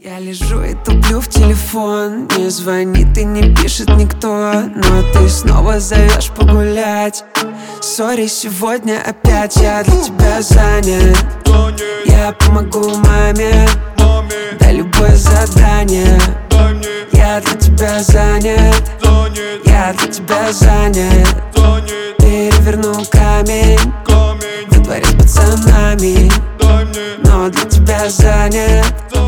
Я лежу и туплю в телефон. Не звонит и не пишет никто, но ты снова зовешь погулять. Сори, сегодня опять я для тебя занят. Я помогу маме, дай любое задание. Я для тебя занят, я для тебя занят. Переверну камень во дворе с пацанами, но для тебя занят.